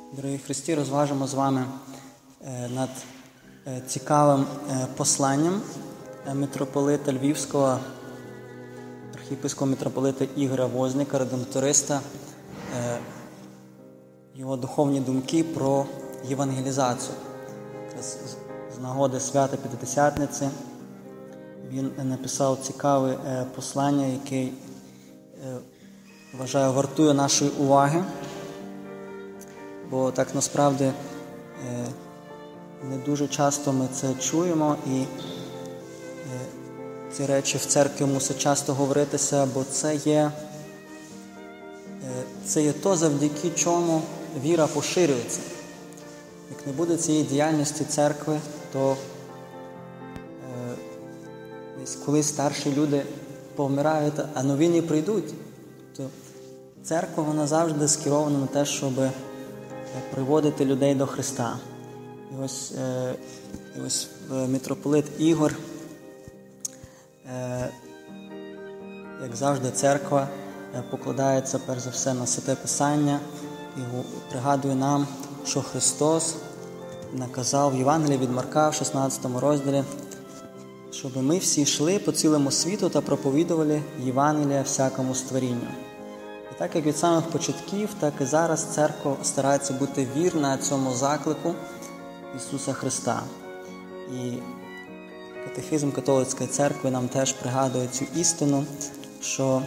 Дорогі Христі, розважимо з вами над цікавим посланням митрополита Львівського, архієпископа митрополита Ігоря Возника, редемториста, його духовні думки про євангелізацію. З нагоди свята П'ятидесятниці він написав цікаве послання, яке, вважаю, вартує нашої уваги. Бо так насправді не дуже часто ми це чуємо, і ці речі в церкві мусить часто говоритися, бо це є то, завдяки чому віра поширюється. Як не буде цієї діяльності церкви, то коли старші люди повмирають, а нові не прийдуть, то церква вона завжди скерована на те, щоб приводити людей до Христа. І ось митрополит Ігор, як завжди, церква покладається перш за все на Святе Писання і пригадує нам, що Христос наказав в Євангелії від Марка в 16 розділі, щоб ми всі йшли по цілому світу та проповідували Євангелія всякому створінню. І так як від самих початків, так і зараз церква старається бути вірна цьому заклику Ісуса Христа. І катехизм католицької церкви нам теж пригадує цю істину, що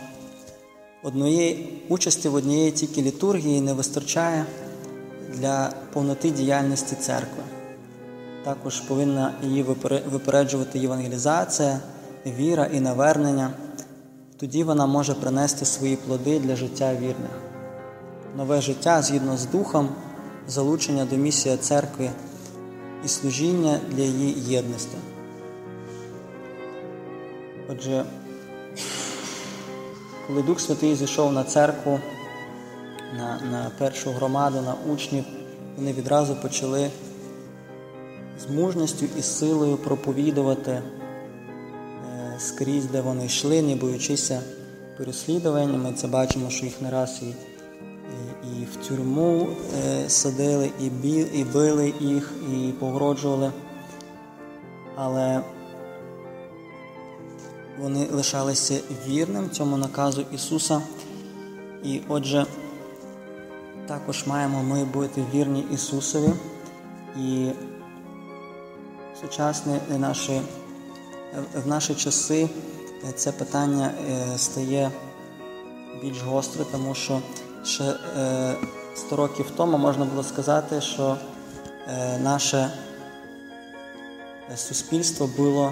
участі в однієї тільки літургії не вистачає для повноти діяльності церкви. Також повинна її випереджувати євангелізація, віра і навернення. Тоді вона може принести свої плоди для життя вірних. Нове життя згідно з Духом, залучення до місії церкви і служіння для її єдності. Отже, коли Дух Святий зійшов на церкву, на першу громаду, на учнів, вони відразу почали з мужністю і силою проповідувати скрізь, де вони йшли, не боючися переслідування. Ми це бачимо, що їх не раз і в тюрму садили, і били їх, і погроджували. Але вони лишалися вірним цьому наказу Ісуса. І отже, також маємо ми бути вірні Ісусові. І сучасні в наші часи це питання стає більш гостро, тому що ще 100 років тому можна було сказати, що наше суспільство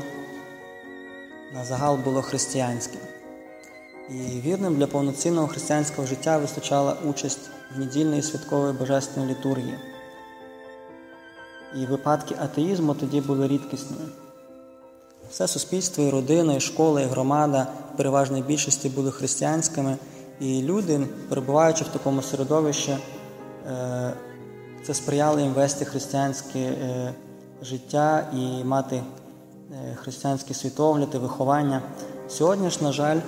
на загал було християнським. І вірним для повноцінного християнського життя вистачала участь в недільної святкової божественної літургії. І випадки атеїзму тоді були рідкісними. Все суспільство, і родина, і школа, і громада в переважній більшості були християнськими. І люди, перебуваючи в такому середовищі, це сприяло їм вести християнське життя і мати християнський світогляд і виховання. Сьогодні ж, на жаль,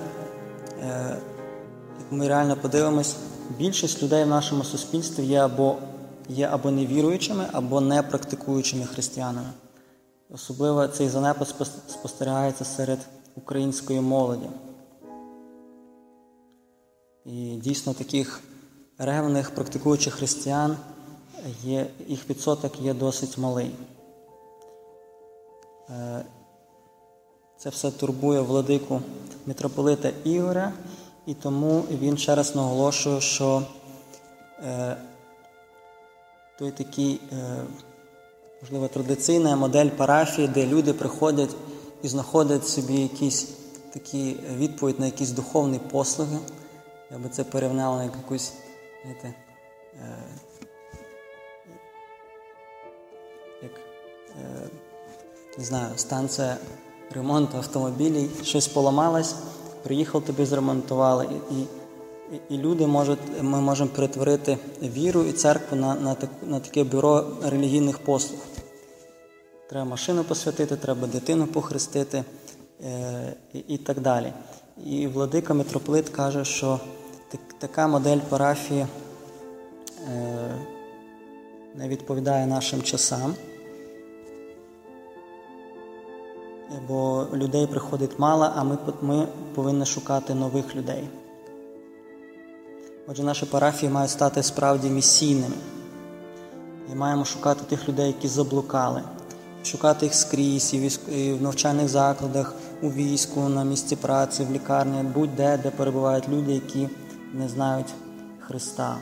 як ми реально подивимось, більшість людей в нашому суспільстві є або невіруючими, або не практикуючими християнами. Особливо цей занепад спостерігається серед української молоді. І дійсно таких ревних практикуючих християн, їх відсоток є досить малий. Це все турбує владику митрополита Ігоря, і тому він ще раз наголошує, що той такий, можливо, традиційна модель парафії, де люди приходять і знаходять собі якісь такі відповідь на якісь духовні послуги. Я би це порівняв на якусь, станція ремонту автомобілів, щось поламалось, приїхав, тобі зремонтували. І ми можемо перетворити віру і церкву на таке бюро релігійних послуг. Треба машину посвятити, треба дитину похрестити і так далі. І владика митрополит каже, що така модель парафії не відповідає нашим часам. Бо людей приходить мало, а ми повинні шукати нових людей. Отже, наші парафії мають стати справді місійними. І маємо шукати тих людей, які заблукали. Шукати їх скрізь, і в навчальних закладах, у війську, на місці праці, в лікарні, будь-де, де перебувають люди, які не знають Христа.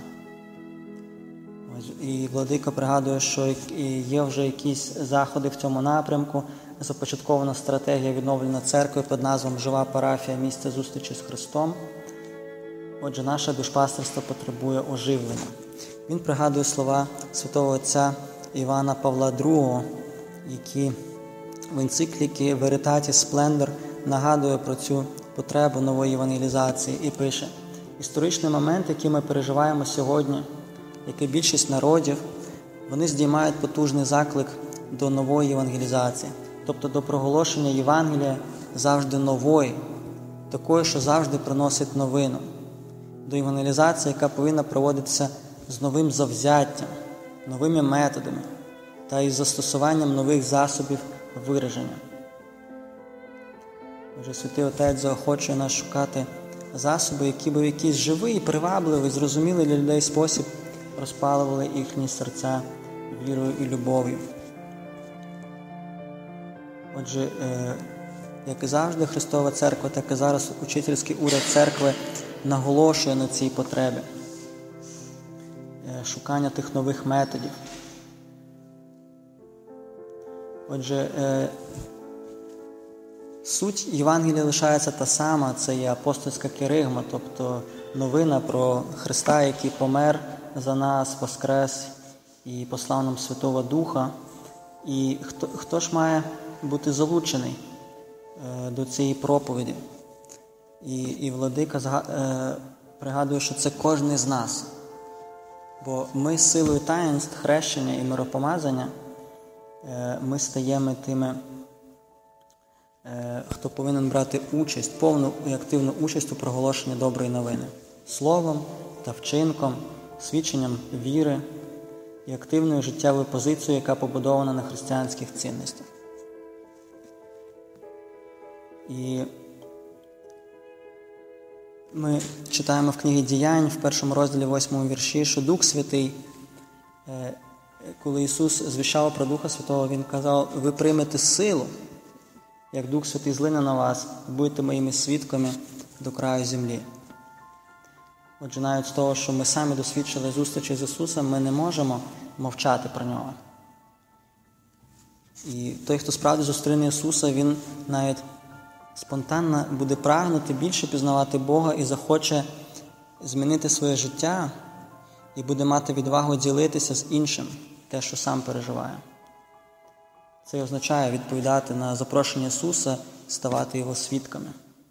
І владика пригадує, що є вже якісь заходи в цьому напрямку. Започаткована стратегія відновлення церкви під назвою «Жива парафія. Місце зустрічі з Христом». Отже, наше душпастерство потребує оживлення. Він пригадує слова святого отця Івана Павла II, які в енцикліці Veritatis Splendor нагадує про цю потребу нової евангелізації і пише: «Історичний момент, який ми переживаємо сьогодні, як і більшість народів, вони здіймають потужний заклик до нової евангелізації, тобто до проголошення Євангелія завжди нової, такої, що завжди приносить новину, до евангелізації, яка повинна проводитися з новим завзяттям, новими методами та із застосуванням нових засобів вираження». Отже, Святий Отець заохочує нас шукати засоби, які б в якийсь живий, привабливий, зрозумілий для людей спосіб розпалювали їхні серця вірою і любов'ю. Отже, як і завжди, Христова Церква, так і зараз учительський уряд Церкви наголошує на цій потребі шукання тих нових методів. Отже, суть Євангелія лишається та сама, це є апостольська керигма, тобто новина про Христа, який помер за нас, воскрес і послав нам Святого Духа. І хто ж має бути залучений до цієї проповіді? І владика пригадує, що це кожен з нас. Бо ми силою таїнств, хрещення і миропомазання, ми стаємо тими, хто повинен брати участь, повну і активну участь у проголошенні доброї новини. Словом та вчинком, свідченням віри і активною життєвою позицією, яка побудована на християнських цінностях. І ми читаємо в книгі «Діянь» в 1 розділі 8 вірші, що Дух Святий, коли Ісус звіщав про Духа Святого, Він казав: «Ви приймете силу, як Дух Святий злине на вас, будете моїми свідками до краю землі». Отже, навіть з того, що ми самі досвідчили зустрічі з Ісусом, ми не можемо мовчати про Нього. І той, хто справді зустріне Ісуса, він навіть спонтанно буде прагнути більше пізнавати Бога і захоче змінити своє життя і буде мати відвагу ділитися з іншим те, що сам переживає. Це і означає відповідати на запрошення Ісуса, ставати Його свідками.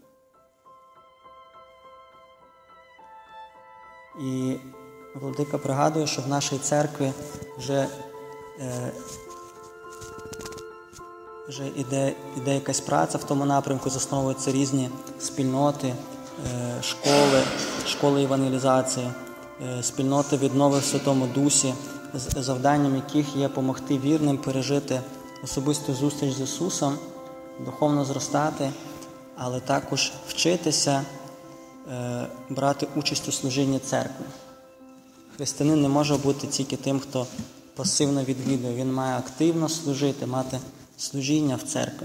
І владика пригадує, що в нашій церкві вже іде якась праця в тому напрямку, засновуються різні спільноти, школи евангелізації, спільноти віднови в Святому Дусі, завданням яких є допомогти вірним пережити особисту зустріч з Ісусом, духовно зростати, але також вчитися брати участь у служінні церкви. Християнин не може бути тільки тим, хто пасивно відвідує. Він має активно служити, мати служіння в церкві.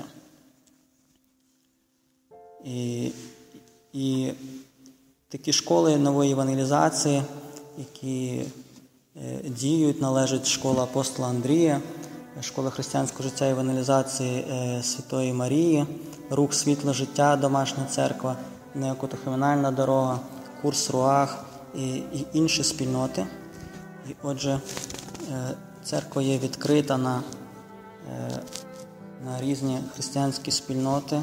І такі школи нової евангелізації, які діють, належить школа апостола Андрія, школа християнського життя і евангелізації Святої Марії, рух світло життя, домашня церква, неокатехуменальна дорога, курс Руах і інші спільноти. І отже, церква є відкрита на різні християнські спільноти,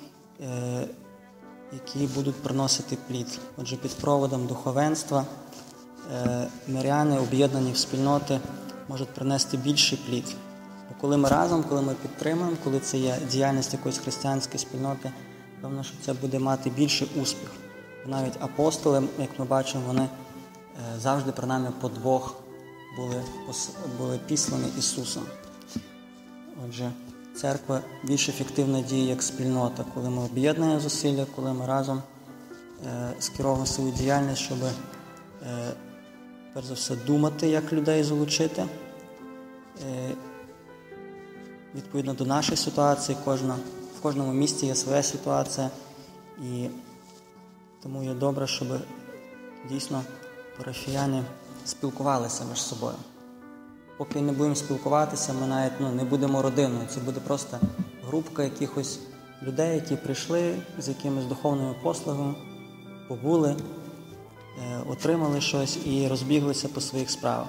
які будуть приносити плід. Отже, під проводом духовенства миряни, об'єднані в спільноти, можуть принести більший плід. Бо коли ми разом, коли ми підтримуємо, коли це є діяльність якоїсь християнської спільноти, певно, що це буде мати більший успіх. Навіть апостоли, як ми бачимо, вони завжди, принаймні, по двох були післані Ісусом. Отже, церква більш ефективно діє як спільнота, коли ми об'єднуємо зусилля, коли ми разом скеровуємо свою діяльність, щоб перш за все думати, як людей залучити. Відповідно до нашої ситуації, в кожному місті є своя ситуація, і тому є добре, щоб дійсно парафіяни спілкувалися між собою. Поки не будемо спілкуватися, ми навіть не будемо родиною. Це буде просто групка якихось людей, які прийшли з якимись духовними послугами, побули, отримали щось і розбіглися по своїх справах.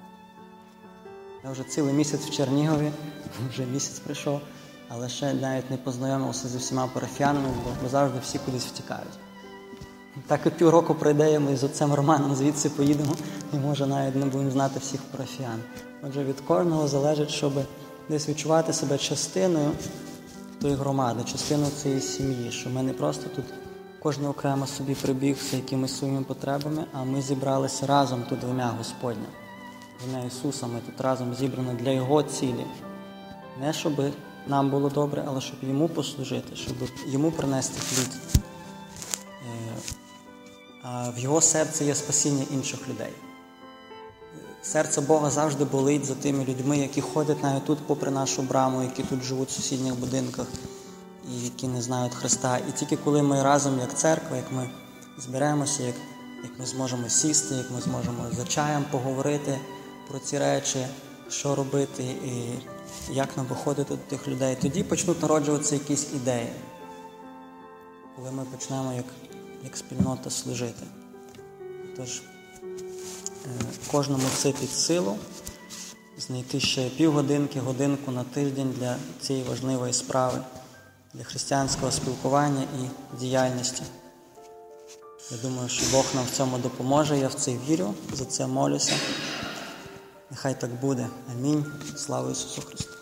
Я вже цілий місяць в Чернігові, вже місяць прийшов, але ще навіть не познайомився зі всіма парафіянами, бо завжди всі кудись втікають. Так і півроку пройде, ми з отцем Романом звідси поїдемо і, може, навіть не будемо знати всіх парафіян. Отже, від кожного залежить, щоб десь відчувати себе частиною тої громади, частиною цієї сім'ї, що ми не просто тут кожен окремо собі прибіг з якимись своїми потребами, а ми зібралися разом тут в ім'я Господнє. В ім'я Ісуса ми тут разом зібрані для Його цілі. Не щоб нам було добре, але щоб Йому послужити, щоб Йому принести плід. А в Його серці є спасіння інших людей. Серце Бога завжди болить за тими людьми, які ходять навіть тут попри нашу браму, які тут живуть в сусідніх будинках і які не знають Христа. І тільки коли ми разом, як церква, як ми зберемося, як ми зможемо сісти, як ми зможемо за чаєм поговорити про ці речі, що робити і як нам виходити до тих людей, тоді почнуть народжуватися якісь ідеї. Коли ми почнемо як спільнота служити. Тож, кожному це під силу знайти ще півгодинки, годинку на тиждень для цієї важливої справи, для християнського спілкування і діяльності. Я думаю, що Бог нам в цьому допоможе, я в це вірю, за це молюся. Нехай так буде. Амінь. Слава Ісусу Христу.